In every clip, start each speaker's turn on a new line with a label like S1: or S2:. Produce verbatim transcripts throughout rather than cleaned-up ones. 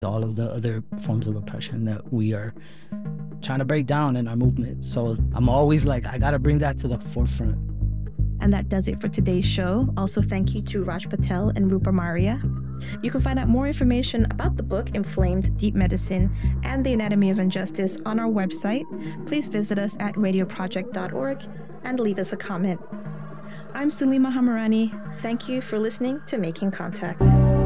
S1: all of the other forms of oppression that we are trying to break down in our movement. So I'm always like, I gotta bring that to the forefront.
S2: And that does it for today's show. Also, thank you to Raj Patel and Rupa Maria. You can find out more information about the book, Inflamed Deep Medicine and the Anatomy of Injustice, on our website. Please visit us at radio project dot org and leave us a comment. I'm Salima Hamarani. Thank you for listening to Making Contact.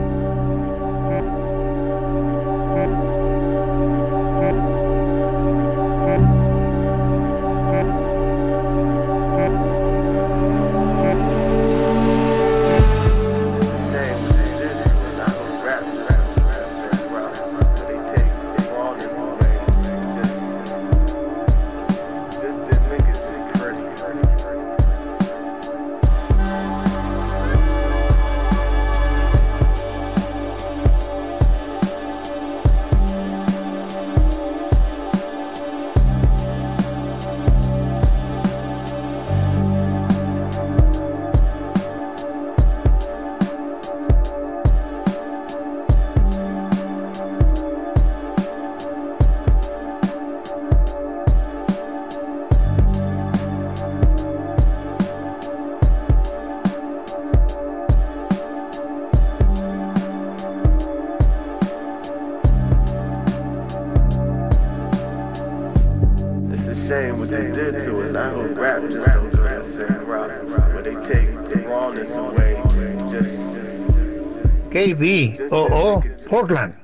S3: Shame what they did to it. I hope rap just don't go that same route where they take the rawness away. Just
S4: K B O O Portland.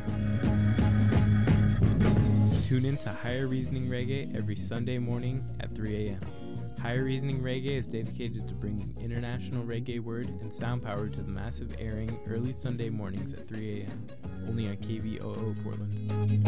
S5: Tune in to Higher Reasoning Reggae every Sunday morning at three a.m. Higher Reasoning Reggae is dedicated to bringing international reggae word and sound power to the massive airing early Sunday mornings at three a.m. only on K B O O Portland.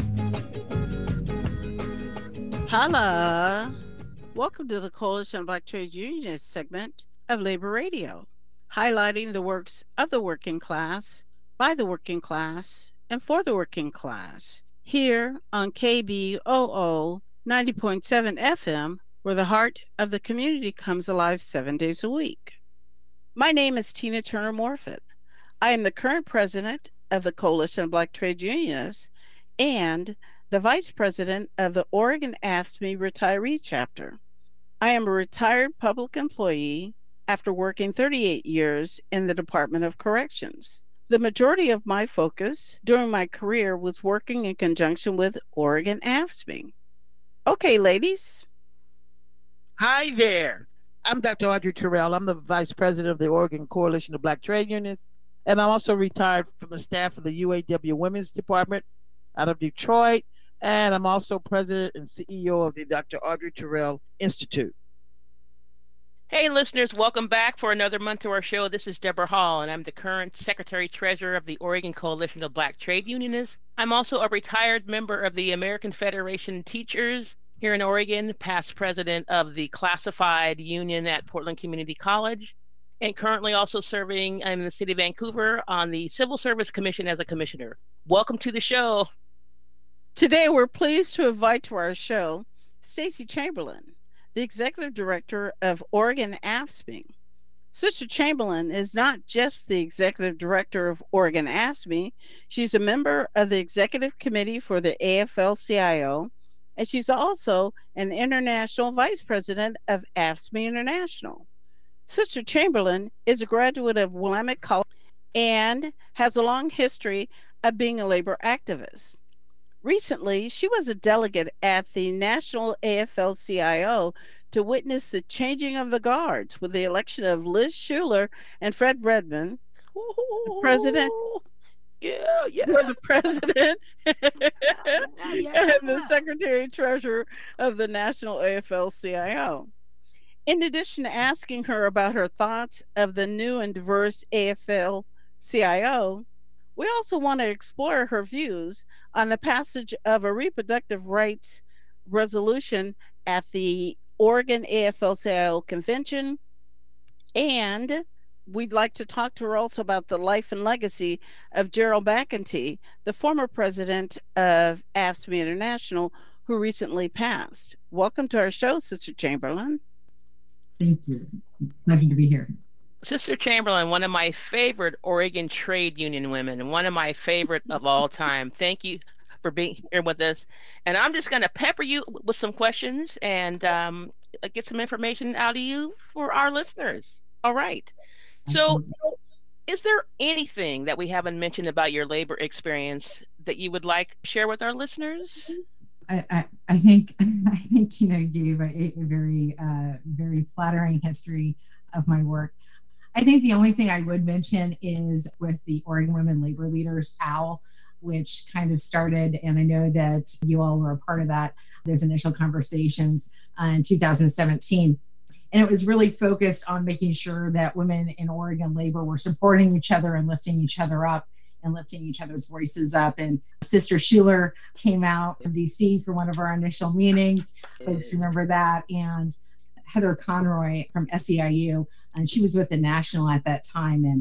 S6: Holla! Welcome to the Coalition of Black Trade Unionists segment of Labor Radio, highlighting the works of the working class, by the working class, and for the working class, here on K B O O ninety point seven F M, where the heart of the community comes alive seven days a week. My name is Tina Turner Morfitt. I am the current president of the Coalition of Black Trade Unionists and the vice president of the Oregon A F S C M E retiree chapter. I am a retired public employee after working thirty-eight years in the Department of Corrections. The majority of my focus during my career was working in conjunction with Oregon A F S C M E. Okay, ladies.
S7: Hi there. I'm Doctor Audrey Terrell. I'm the vice president of the Oregon Coalition of Black Trade Unions, and I'm also retired from the staff of the U A W Women's Department out of Detroit. And I'm also president and C E O of the Doctor Audrey Terrell Institute.
S8: Hey, listeners, welcome back for another month to our show. This is Deborah Hall, and I'm the current secretary-treasurer of the Oregon Coalition of Black Trade Unionists. I'm also a retired member of the American Federation of Teachers here in Oregon, past president of the Classified Union at Portland Community College, and currently also serving in the city of Vancouver on the Civil Service Commission as a commissioner. Welcome to the show.
S6: Today, we're pleased to invite to our show Stacey Chamberlain, the executive director of Oregon A F S C M E. Sister Chamberlain is not just the executive director of Oregon A F S C M E, she's a member of the executive committee for the A F L C I O, and she's also an international vice president of A F S C M E International. Sister Chamberlain is a graduate of Willamette College and has a long history of being a labor activist. Recently, she was a delegate at the National A F L C I O to witness the changing of the guards with the election of Liz Shuler and Fred Redmond, the president.
S8: Yeah, yeah.
S6: Were the president and the secretary treasurer of the National A F L C I O. In addition to asking her about her thoughts of the new and diverse A F L C I O, we also want to explore her views on the passage of a reproductive rights resolution at the Oregon A F L C I O convention. And we'd like to talk to her also about the life and legacy of Gerald McEntee, the former president of A F S C M E International, who recently passed. Welcome to our show, Sister Chamberlain.
S9: Thank you. Pleasure to be here.
S8: Sister Chamberlain, one of my favorite Oregon trade union women, and one of my favorite of all time. Thank you for being here with us. And I'm just going to pepper you with some questions and um, get some information out of you for our listeners. All right. So, is there anything that we haven't mentioned about your labor experience that you would like to share with our listeners?
S9: I, I, I think I think Tina gave a, a very uh, very flattering history of my work. I think the only thing I would mention is with the Oregon Women Labor Leaders, O W L, which kind of started, and I know that you all were a part of that, those initial conversations uh, in two thousand seventeen. And it was really focused on making sure that women in Oregon labor were supporting each other and lifting each other up and lifting each other's voices up. And Sister Schuler came out from D C for one of our initial meetings. Folks remember that. And Heather Conroy from S E I U, and she was with the National at that time. And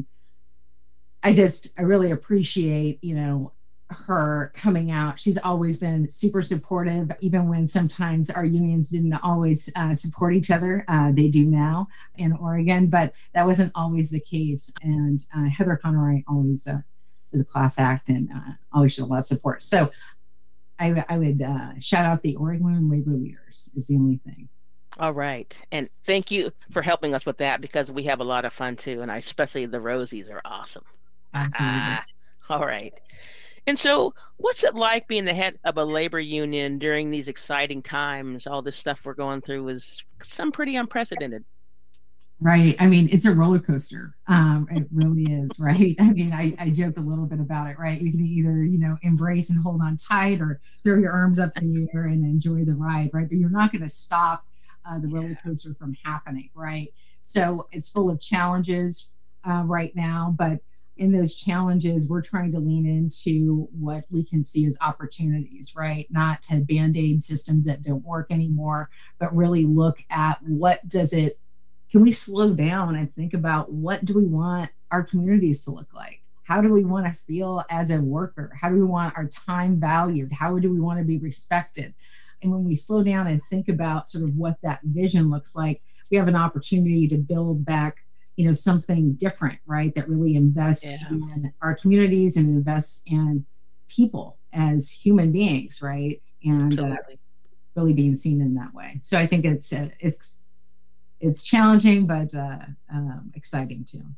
S9: I just, I really appreciate, you know, her coming out. She's always been super supportive, even when sometimes our unions didn't always uh, support each other. Uh, they do now in Oregon, but that wasn't always the case. And uh, Heather Conroy always uh, was a class act and uh, always showed a lot of support. So I, I would uh, shout out the Oregon Women Labor Leaders is the only thing.
S8: All right. And thank you for helping us with that, because we have a lot of fun too. And I, especially the Rosies are awesome.
S9: Absolutely.
S8: Ah, all right. And so what's it like being the head of a labor union during these exciting times? All this stuff we're going through is some pretty unprecedented.
S9: Right. I mean, it's a roller coaster. Um, it really is, right? I mean, I, I joke a little bit about it, right? You can either, you know, embrace and hold on tight or throw your arms up in the air and enjoy the ride, right? But you're not going to stop uh, the roller coaster from happening, right? So it's full of challenges uh, right now, but in those challenges, we're trying to lean into what we can see as opportunities, right? Not to band-aid systems that don't work anymore, but really look at what does it, can we slow down and think about what do we want our communities to look like? How do we want to feel as a worker? How do we want our time valued? How do we want to be respected? And when we slow down and think about sort of what that vision looks like, we have an opportunity to build back, you know, something different, right? That really invests yeah. in our communities and invests in people as human beings, right? And uh, really being seen in that way. So I think it's uh, it's it's challenging, but uh, um, exciting too.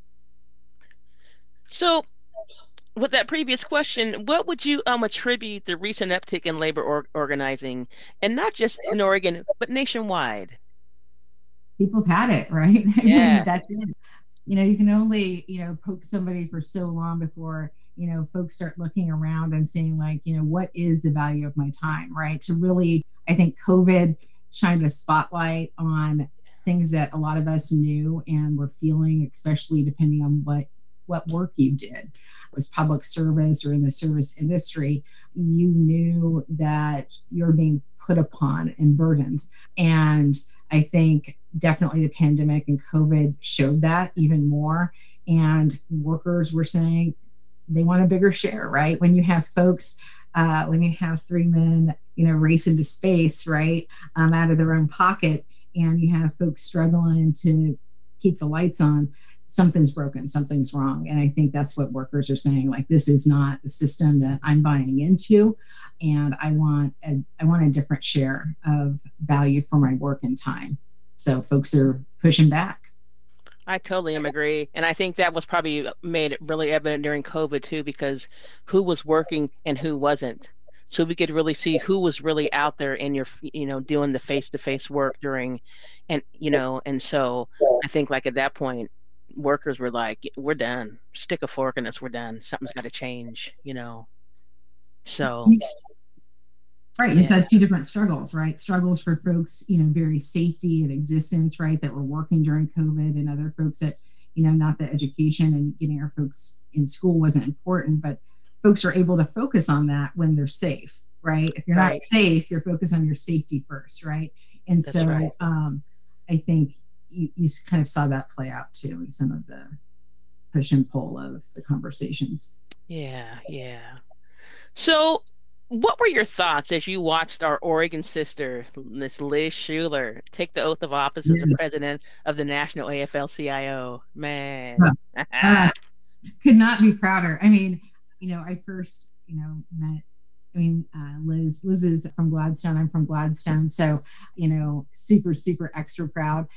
S8: So, with that previous question, what would you um attribute the recent uptick in labor or organizing, and not just in Oregon, but nationwide?
S9: People have had it, right? I
S8: Yeah.
S9: mean, that's it. You know, you can only, you know, poke somebody for so long before, you know, folks start looking around and saying like, you know, what is the value of my time, right? To really, I think COVID shined a spotlight on things that a lot of us knew and were feeling, especially depending on what, what work you did. Was public service or in the service industry, you knew that you're being put upon and burdened. And I think definitely the pandemic and COVID showed that even more. And workers were saying they want a bigger share, right? When you have folks, uh, when you have three men, you know, race into space, right, um, out of their own pocket, and you have folks struggling to keep the lights on, something's broken, something's wrong. And I think that's what workers are saying, like, this is not the system that I'm buying into. And I want a, I want a different share of value for my work and time. So folks are pushing back.
S8: I totally am agree. And I think that was probably made really evident during COVID too, because who was working and who wasn't. So we could really see who was really out there in your, you know, doing the face-to-face work during, and, you know, and so I think like at that point, workers were like, we're done. Stick a fork in us. We're done. Something's got to change, you know. So.
S9: Right. You said two different struggles, right? Struggles for folks, you know, very safety and existence, right, that were working during COVID, and other folks that, you know, not the education and getting our folks in school wasn't important, but folks are able to focus on that when they're safe, right? If you're
S8: Right.
S9: not safe, you're focused on your safety first, right? And
S8: That's
S9: so
S8: right.
S9: um, I think you, you kind of saw that play out too in some of the push and pull of the conversations.
S8: Yeah, yeah. So what were your thoughts as you watched our Oregon sister, Miss Liz Shuler, take the oath of office as the
S9: Yes.
S8: president of the National A F L C I O? Man.
S9: Uh, uh, could not be prouder. I mean, you know, I first, you know, met, I mean, uh, Liz, Liz is from Gladstone. I'm from Gladstone. So, you know, super, super extra proud.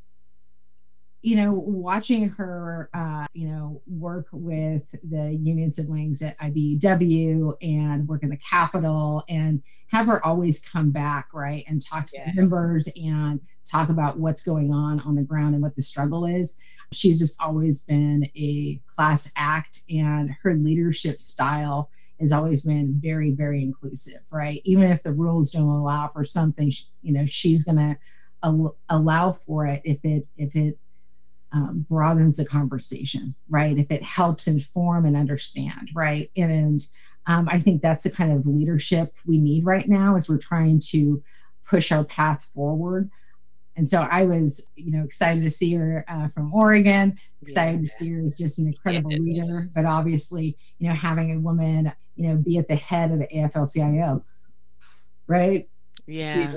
S9: You know, watching her, uh, you know, work with the union siblings at I B E W and work in the Capitol and have her always come back, right, and talk to
S8: Yeah.
S9: the members and talk about what's going on on the ground and what the struggle is. She's just always been a class act, and her leadership style has always been very, very inclusive, right? Even if the rules don't allow for something, you know, she's going to al- allow for it if it, if it, Um, broadens the conversation, right? If it helps inform and understand, right? And um, I think that's the kind of leadership we need right now as we're trying to push our path forward. And so I was, you know, excited to see her uh, from Oregon, excited
S8: Yeah.
S9: to see her as just an incredible
S8: Yeah.
S9: leader, but obviously, you know, having a woman, you know, be at the head of the A F L C I O, right?
S8: Yeah.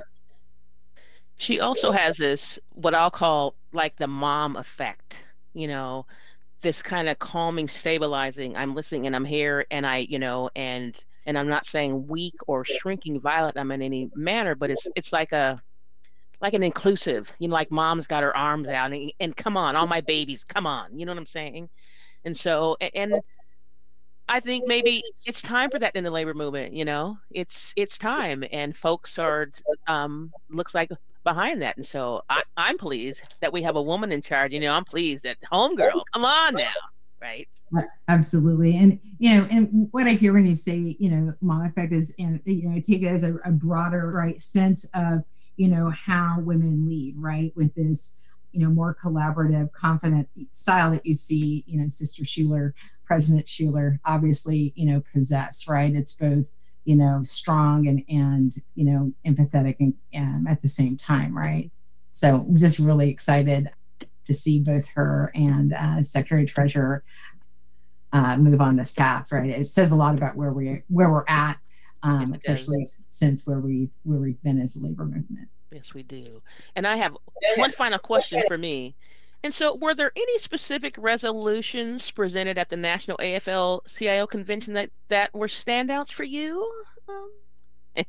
S8: She also has this, what I'll call like the mom effect, you know, this kind of calming, stabilizing. I'm listening and I'm here and I, you know, and and I'm not saying weak or shrinking Violet I'm in any manner, but it's it's like a like an inclusive, you know, like mom's got her arms out and, and come on, all my babies, come on, you know what I'm saying? And so a- and I think maybe it's time for that in the labor movement, you know. It's it's time and folks are um looks like behind that. And so I, I'm pleased that we have a woman in charge. You know, I'm pleased that homegirl, come on now, right?
S9: Absolutely. And, you know, and what I hear when you say, you know, mom effect is, and, you know, I take it as a, a broader, right, sense of, you know, how women lead, right, with this, you know, more collaborative, confident style that you see, you know, Sister Shuler, President Shuler, obviously, you know, possess, right? It's both, you know, strong and, and, you know, empathetic and um, at the same time, right? So I'm just really excited to see both her and uh, Secretary Treasurer uh, move on this path, right? It says a lot about where we where we're at, um,
S8: Yes, it does.
S9: especially since where we where we've been as a labor movement.
S8: Yes, we do. And I have one final question for me. And so, were there any specific resolutions presented at the National A F L C I O convention that, that were standouts for you? Um,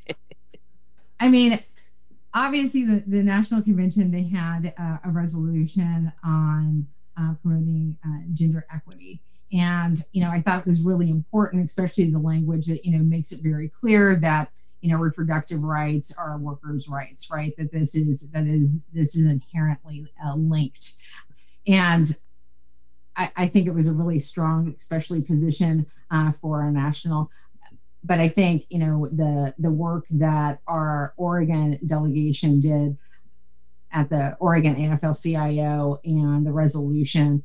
S9: I mean, obviously, the, the national convention, they had uh, a resolution on uh, promoting uh, gender equity. And, you know, I thought it was really important, especially the language that, you know, makes it very clear that, you know, reproductive rights are workers' rights, right? That this is, that is, this is inherently uh, linked. And I, I think it was a really strong, especially position uh, for our national. But I think, you know, the the work that our Oregon delegation did at the Oregon A F L C I O and the resolution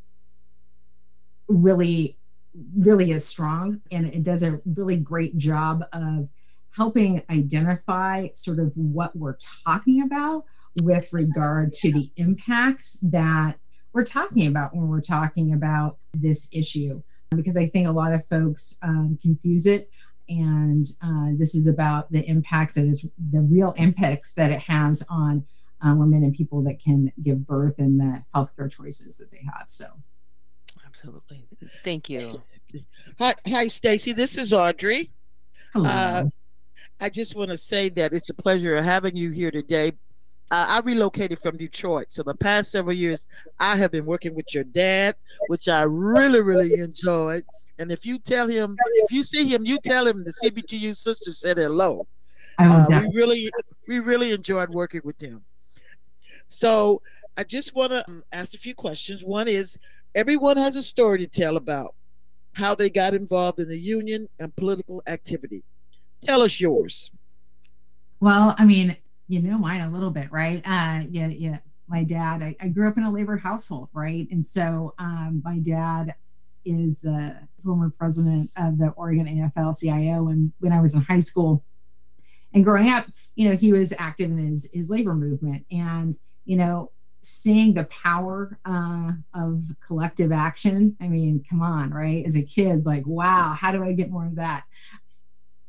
S9: really, really is strong. And it does a really great job of helping identify sort of what we're talking about with regard to the impacts that we're talking about when we're talking about this issue. Because I think a lot of folks um, confuse it. And uh, this is about the impacts, that is the real impacts that it has on uh, women and people that can give birth and the healthcare choices that they have. So,
S8: absolutely. Thank you.
S7: Hi, hi, Stacy. This is Audrey.
S9: hello.
S7: Uh, I just want to say that it's a pleasure having you here today. Uh, I relocated from Detroit, so the past several years I have been working with your dad, which I really, really enjoyed. And if you tell him, if you see him, you tell him the C B T U sister said hello.
S9: I will
S7: Uh, we
S9: definitely.
S7: really, we really enjoyed working with him. So I just want to um, ask a few questions. One is, everyone has a story to tell about how they got involved in the union and political activity. Tell us yours.
S9: Well, I mean, you know mine a little bit, right? Uh, yeah, yeah. My dad, I, I grew up in a labor household, right? And so um, my dad is the former president of the Oregon A F L C I O. And when I was in high school and growing up, you know, he was active in his, his labor movement. And, you know, seeing the power uh, of collective action, I mean, come on, right? As a kid, like, wow, how do I get more of that?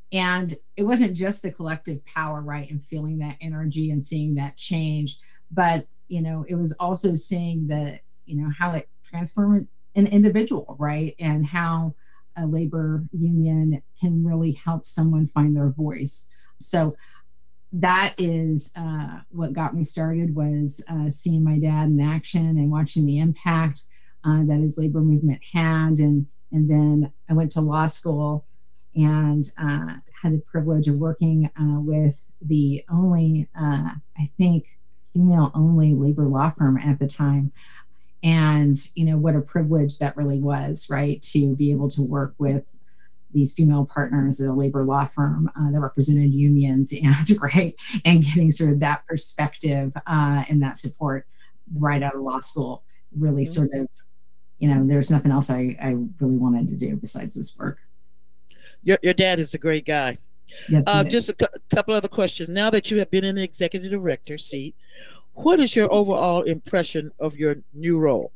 S9: And it wasn't just the collective power, right, and feeling that energy and seeing that change, but, you know, it was also seeing the, you know, how it transformed an individual, right, and how a labor union can really help someone find their voice. So that is uh, what got me started, was uh, seeing my dad in action and watching the impact uh, that his labor movement had. And, and then I went to law school and uh, had the privilege of working uh, with the only, uh, I think, female-only labor law firm at the time. And, you know, what a privilege that really was, right, to be able to work with these female partners at a labor law firm uh, that represented unions, and right, and getting sort of that perspective uh, and that support right out of law school really sort of, you know, there's nothing else I, I really wanted to do besides this work.
S7: Your, your dad is a great guy.
S9: Yes.
S7: Uh, just a cu- couple other questions. Now that you have been in the executive director seat, what is your overall impression of your new role?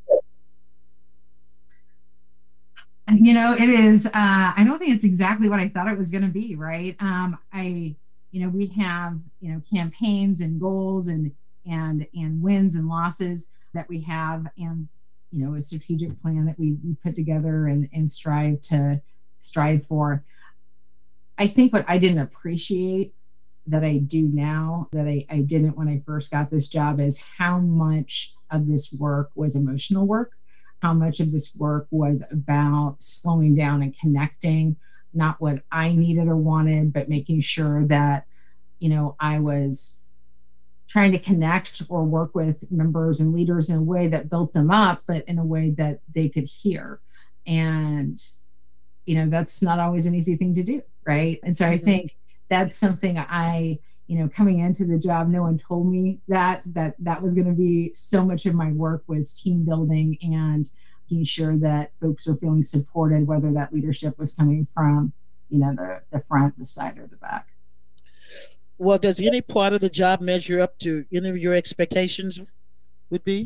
S9: You know, it is, uh, I don't think it's exactly what I thought it was going to be, right? Um, I, you know, we have, you know, campaigns and goals and, and, and wins and losses that we have, and, you know, a strategic plan that we, we put together and, and strive to strive for. I think what I didn't appreciate that I do now, that I, I didn't when I first got this job, is how much of this work was emotional work, how much of this work was about slowing down and connecting, not what I needed or wanted, but making sure that, you know, I was trying to connect or work with members and leaders in a way that built them up, but in a way that they could hear. And, you know, that's not always an easy thing to do, right? And so I
S7: Mm-hmm.
S9: think that's something I, you know, coming into the job, no one told me that, that that was going to be so much of my work, was team building and making sure that folks are feeling supported, whether that leadership was coming from, you know, the, the front, the side, or the back.
S7: Well, does any part of the job measure up to any of your expectations would be?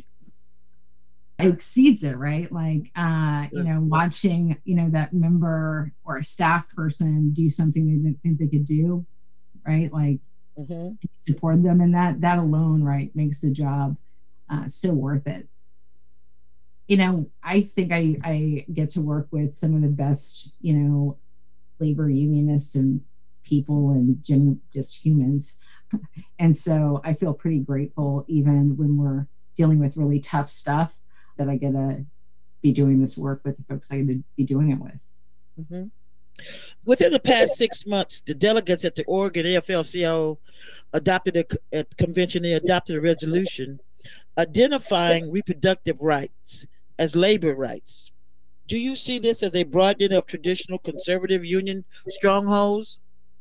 S9: It exceeds it, right? Like, uh, you know, watching, you know, that member or a staff person do something they didn't think they could do, right? Like,
S7: Mm-hmm.
S9: support them, and that that alone, right, makes the job uh, so worth it. You know, I think I I get to work with some of the best, you know, labor unionists and people and gen- just humans, and so I feel pretty grateful, even when we're dealing with really tough stuff, that I get to be doing this work with the folks I get to be doing it with.
S7: Mm-hmm. Within the past six months, the delegates at the Oregon A F L C I O adopted a, at the convention, they adopted a resolution identifying reproductive rights as labor rights. Do you see this as a broadening of traditional conservative union strongholds?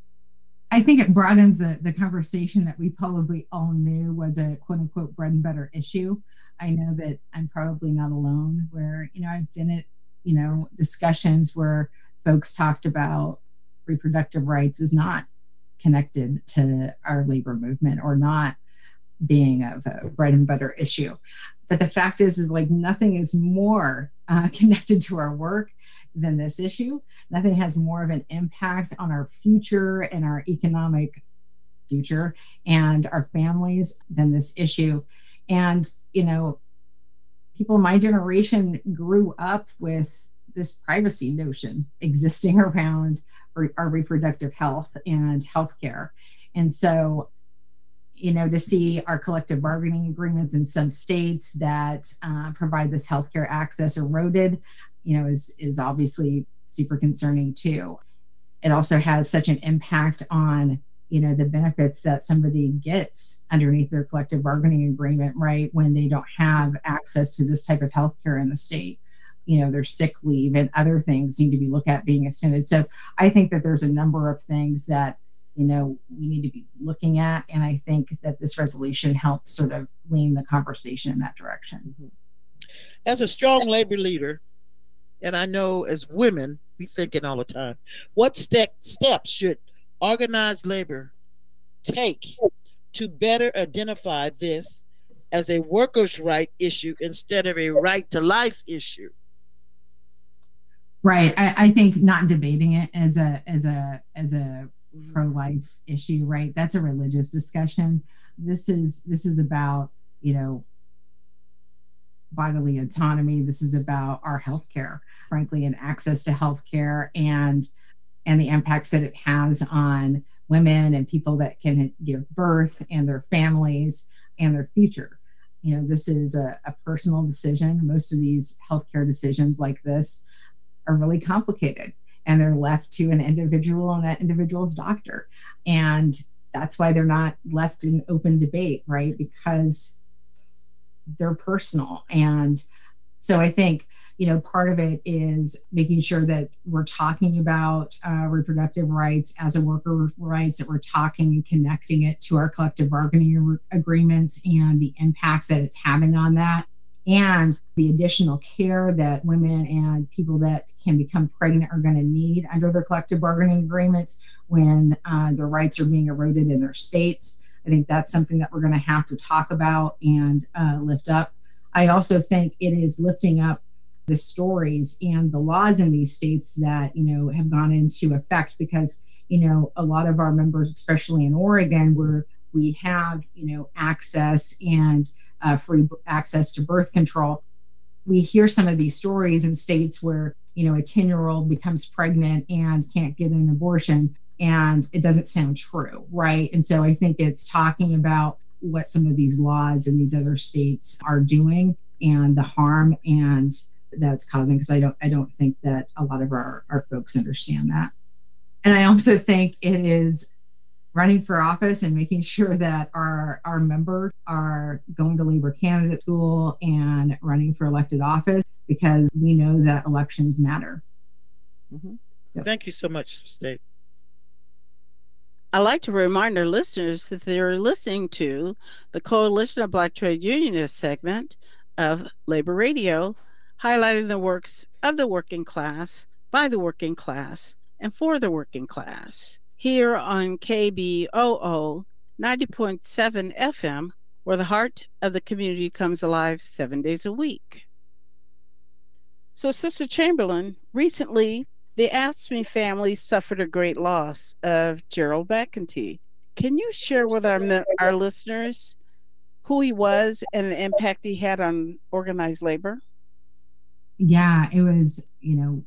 S9: I think it broadens the, the conversation that we probably all knew was a quote unquote bread and butter issue. I know that I'm probably not alone, where, you know, I've been at, you know, discussions where folks talked about reproductive rights is not connected to our labor movement or not being of a bread and butter issue. But the fact is, is like nothing is more uh, connected to our work than this issue. Nothing has more of an impact on our future and our economic future and our families than this issue. And, you know, people in my generation grew up with this privacy notion existing around re- our reproductive health and healthcare. And so, you know, to see our collective bargaining agreements in some states that uh, provide this healthcare access eroded, you know, is, is obviously super concerning too. It also has such an impact on, you know, the benefits that somebody gets underneath their collective bargaining agreement, right, when they don't have access to this type of healthcare in the state. You know, their sick leave and other things need to be looked at being extended. So I think that there's a number of things that, you know, we need to be looking at. And I think that this resolution helps sort of lean the conversation in that direction.
S7: As a strong labor leader, and I know as women, we thinking all the time, what step, steps should organized labor take to better identify this as a workers' right issue instead of a right to life issue?
S9: Right. I, I think not debating it as a as a as a pro-life issue, right? That's a religious discussion. This is this is about, you know, bodily autonomy. This is about our healthcare, frankly, and access to healthcare, and and the impacts that it has on women and people that can give birth and their families and their future. You know, this is a, a personal decision. Most of these healthcare decisions like this are really complicated, and they're left to an individual and that individual's doctor. And that's why they're not left in open debate, right? Because they're personal. And so I think, you know, part of it is making sure that we're talking about uh, reproductive rights as a worker rights, that we're talking and connecting it to our collective bargaining agreements and the impacts that it's having on that, and the additional care that women and people that can become pregnant are going to need under their collective bargaining agreements when uh, their rights are being eroded in their states. I think that's something that we're going to have to talk about and uh, lift up. I also think it is lifting up the stories and the laws in these states that, you know, have gone into effect, because, you know, a lot of our members, especially in Oregon, where we have, you know, access and uh, free access to birth control, we hear some of these stories in states where, you know, a ten year old becomes pregnant and can't get an abortion, and it doesn't sound true, right? And so I think it's talking about what some of these laws in these other states are doing and the harm and that's causing, because I don't I don't think that a lot of our, our folks understand that. And I also think it is running for office and making sure that our our members are going to labor candidate school and running for elected office, because we know that elections matter.
S7: Mm-hmm. Yep. Thank you so much, State.
S6: I'd like to remind our listeners that they're listening to the Coalition of Black Trade Unionists segment of Labor Radio, highlighting the works of the working class, by the working class, and for the working class, here on K B O O ninety point seven F M, where the heart of the community comes alive seven days a week. So, Sister Chamberlain, recently, the AFSCME family suffered a great loss of Gerald McEntee. Can you share with our, our listeners who he was and the impact he had on organized labor?
S9: Yeah, it was, you know,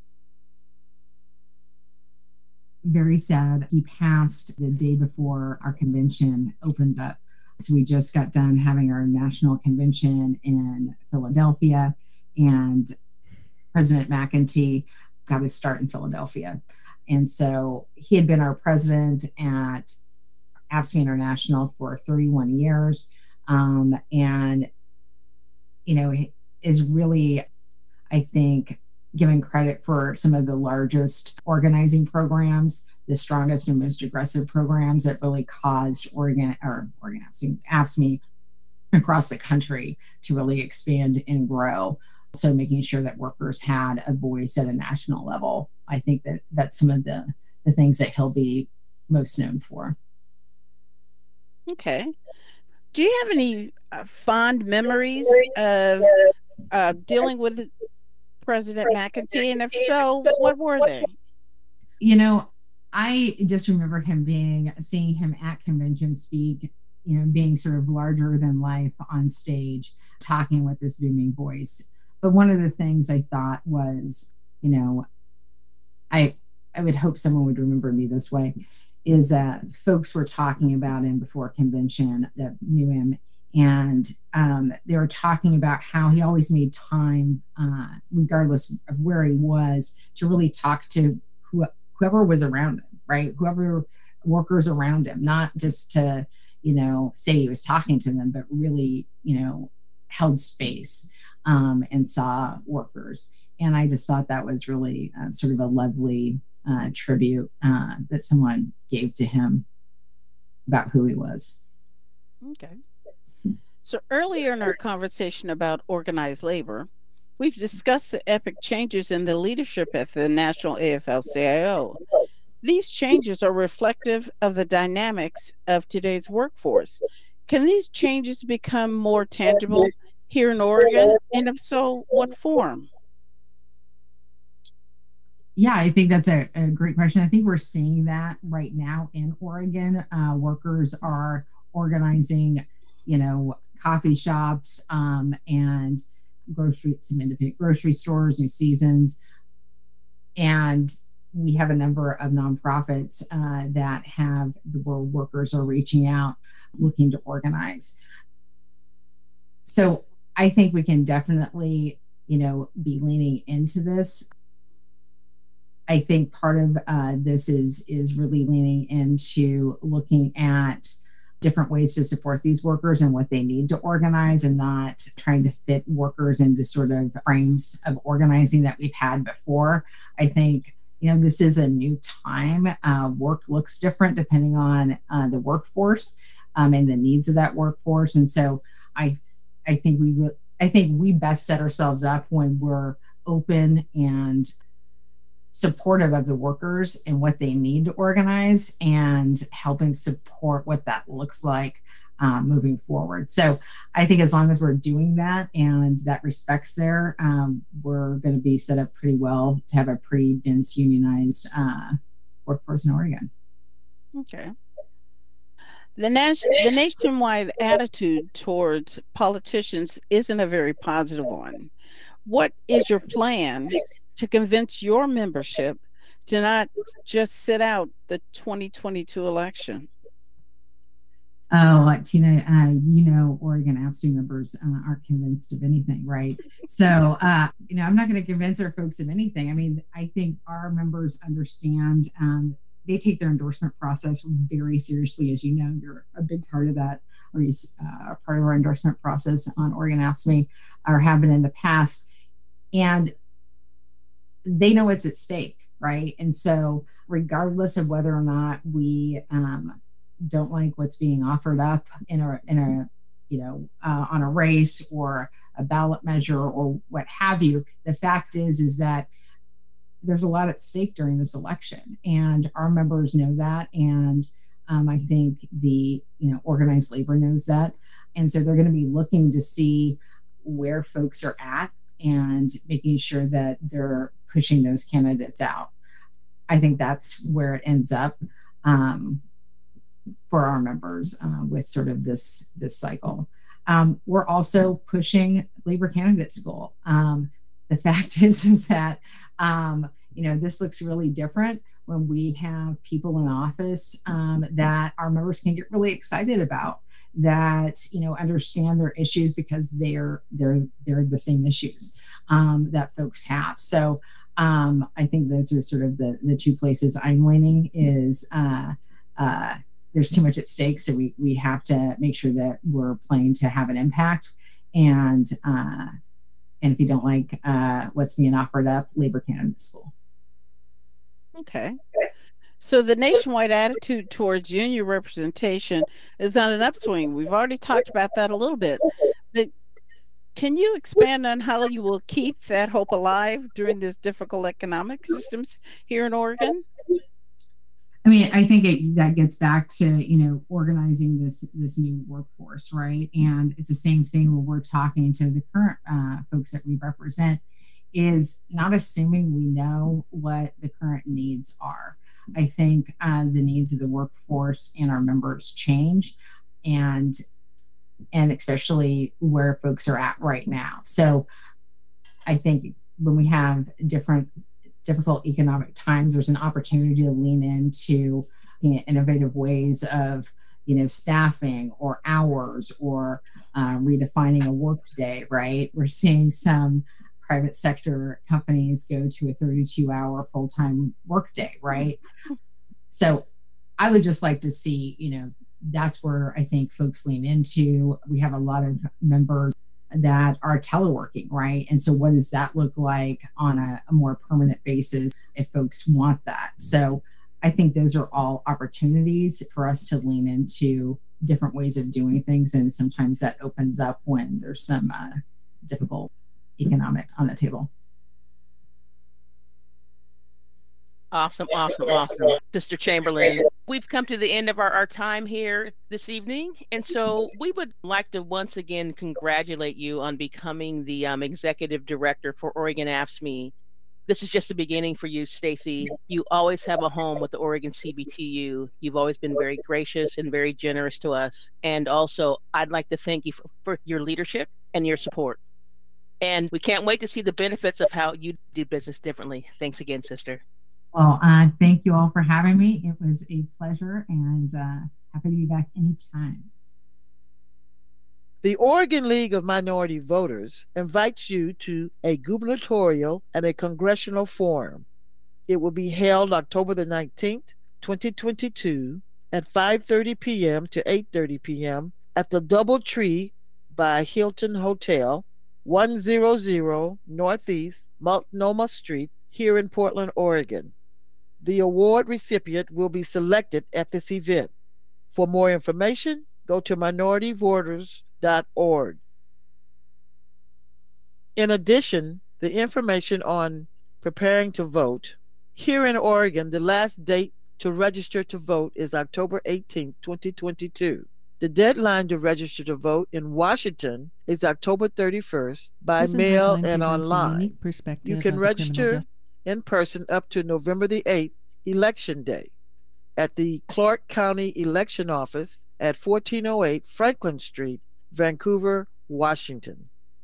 S9: very sad. He passed the day before our convention opened up. So we just got done having our national convention in Philadelphia, and President McEntee got his start in Philadelphia. And so he had been our president at AFSCME International for thirty-one years. Um, and, you know, is really, I think, given credit for some of the largest organizing programs, the strongest and most aggressive programs that really caused Oregon or organizing AFSCME across the country to really expand and grow. So making sure that workers had a voice at a national level. I think that that's some of the, the things that he'll be most known for.
S6: Okay. Do you have any uh, fond memories of uh, dealing with President McEntee? And if so, what were they?
S9: You know, I just remember him being, seeing him at convention speak, you know, being sort of larger than life on stage, talking with this booming voice. But one of the things I thought was, you know, I I would hope someone would remember me this way, is that folks were talking about him before convention that knew him. And um, they were talking about how he always made time, uh, regardless of where he was, to really talk to who, whoever was around him, right? Whoever workers around him, not just to, you know, say he was talking to them, but really, you know, held space um, and saw workers. And I just thought that was really uh, sort of a lovely uh, tribute uh, that someone gave to him about who he was.
S6: Okay. So earlier in our conversation about organized labor, we've discussed the epic changes in the leadership at the National A F L C I O. These changes are reflective of the dynamics of today's workforce. Can these changes become more tangible here in Oregon? And if so, what form?
S9: Yeah, I think that's a, a great question. I think we're seeing that right now in Oregon. Uh, workers are organizing, you know, coffee shops um, and grocery, some independent grocery stores, New Seasons. And we have a number of nonprofits uh, that have the where workers are reaching out, looking to organize. So I think we can definitely, you know, be leaning into this. I think part of uh, this is is really leaning into looking at different ways to support these workers and what they need to organize, and not trying to fit workers into sort of frames of organizing that we've had before. I think, you know, this is a new time. Uh, work looks different depending on uh, the workforce um, and the needs of that workforce, and so I I think we re- I think we best set ourselves up when we're open and supportive of the workers and what they need to organize, and helping support what that looks like um, moving forward. So I think as long as we're doing that and that respect's there, um, we're going to be set up pretty well to have a pretty dense unionized uh, workforce in Oregon.
S6: Okay. The, nas- the nationwide attitude towards politicians isn't a very positive one. What is your plan to convince your membership to not just sit out the twenty twenty-two election?
S9: Oh, Tina, uh, you know, Oregon AFSCME members uh, aren't convinced of anything, right? So, uh, you know, I'm not going to convince our folks of anything. I mean, I think our members understand, um, they take their endorsement process very seriously. As you know, you're a big part of that, or you're uh, part of our endorsement process on Oregon AFSCME, or have been in the past. And they know what's at stake, right? And so regardless of whether or not we um, don't like what's being offered up in a, in a you know, uh, on a race or a ballot measure or what have you, the fact is, is that there's a lot at stake during this election, and our members know that. And um, I think the, you know, organized labor knows that. And so they're going to be looking to see where folks are at and making sure that they're pushing those candidates out. I think that's where it ends up um, for our members uh, with sort of this this cycle. Um, we're also pushing labor candidate school. Um, the fact is, is that um, you know, this looks really different when we have people in office um, that our members can get really excited about, that, you know, understand their issues because they're they're they're the same issues um, that folks have. So um, I think those are sort of the the two places I'm leaning. Is uh, uh, there's too much at stake, so we we have to make sure that we're playing to have an impact. And uh, and if you don't like uh, what's being offered up, labor candidate school.
S6: Okay. So the nationwide attitude towards union representation is on an upswing. We've already talked about that a little bit. But can you expand on how you will keep that hope alive during this difficult economic systems here in Oregon?
S9: I mean, I think it, that gets back to, you know, organizing this this new workforce, right? And it's the same thing when we're talking to the current uh, folks that we represent, is not assuming we know what the current needs are. I think uh, the needs of the workforce and our members change, and and especially where folks are at right now. So I think when we have different difficult economic times, there's an opportunity to lean into, you know, innovative ways of, you know, staffing or hours or uh, redefining a work day, right? We're seeing some private sector companies go to a thirty-two hour full-time workday, right? So I would just like to see, you know, that's where I think folks lean into. We have a lot of members that are teleworking, right? And so what does that look like on a, a more permanent basis if folks want that? So I think those are all opportunities for us to lean into different ways of doing things. And sometimes that opens up when there's some uh, difficult economics on the table.
S8: Awesome, awesome, awesome. Sister Chamberlain, we've come to the end of our, our time here this evening. And so we would like to once again congratulate you on becoming the um, executive director for Oregon AFSCME this is just the beginning for you, Stacy. You always have a home with the Oregon C B T U. You've always been very gracious and very generous to us. And also, I'd like to thank you for, for your leadership and your support. And we can't wait to see the benefits of how you do business differently. Thanks again, sister.
S9: Well, uh, thank you all for having me. It was a pleasure, and uh, happy to be back anytime.
S7: The Oregon League of Minority Voters invites you to a gubernatorial and a congressional forum. It will be held October the nineteenth, twenty twenty-two at five thirty p.m. to eight thirty p.m. at the Doubletree by Hilton Hotel, one hundred Northeast Multnomah Street, here in Portland, Oregon. The award recipient will be selected at this event. For more information, go to minority voters dot org. In addition, the information on preparing to vote. Here in Oregon, the last date to register to vote is October eighteenth, twenty twenty-two. The deadline to register to vote in Washington is October thirty-first by
S10: Prison
S7: mail
S10: Pipeline
S7: and
S10: presents a
S7: online.
S10: unique perspective
S7: You can
S10: of the criminal
S7: register
S10: justice-
S7: in person up to November the eighth, Election Day, at the Clark County Election Office at fourteen oh eight Franklin Street, Vancouver, Washington.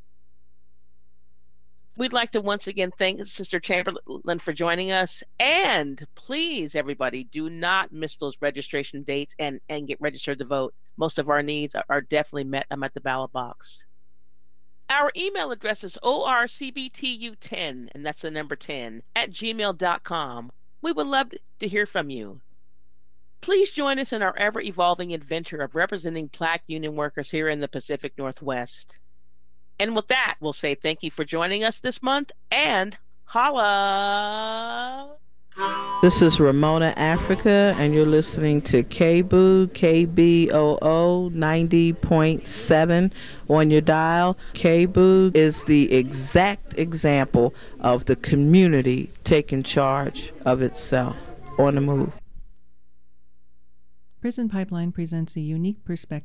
S8: We'd like to once again thank Sister Chamberlain for joining us. And please, everybody, do not miss those registration dates and, and get registered to vote. Most of our needs are, are definitely met. I'm at the ballot box. Our email address is O R C B T U ten, and that's the number ten, at gmail dot com. We would love to hear from you. Please join us in our ever-evolving adventure of representing Black union workers here in the Pacific Northwest. And with that, we'll say thank you for joining us this month, and holla!
S11: This is Ramona Africa, and you're listening to K B O O, K B O O ninety point seven on your dial. K B O O is the exact example of the community taking charge of itself. On the move.
S10: Prison Pipeline presents a unique perspective